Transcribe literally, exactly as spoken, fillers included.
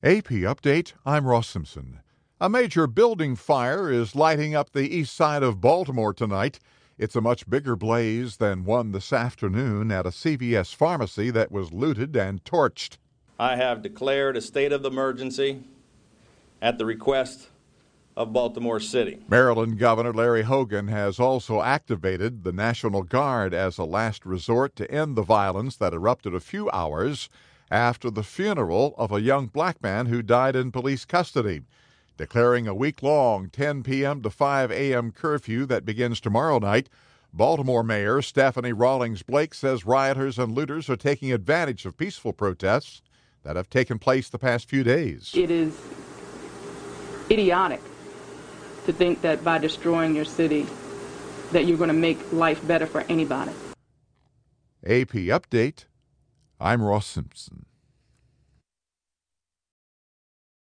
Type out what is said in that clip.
A P Update, I'm Ross Simpson. A major building fire is lighting up the east side of Baltimore tonight. It's a much bigger blaze than one this afternoon at a C V S pharmacy that was looted and torched. I have declared a state of emergency at the request of Baltimore City. Maryland Governor Larry Hogan has also activated the National Guard as a last resort to end the violence that erupted a few hours after the funeral of a young black man who died in police custody, declaring a week-long ten p.m. to five a.m. curfew that begins tomorrow night. Baltimore Mayor Stephanie Rawlings Blake says rioters and looters are taking advantage of peaceful protests that have taken place the past few days. It is idiotic to think that by destroying your city that you're going to make life better for anybody. A P Update, I'm Ross Simpson.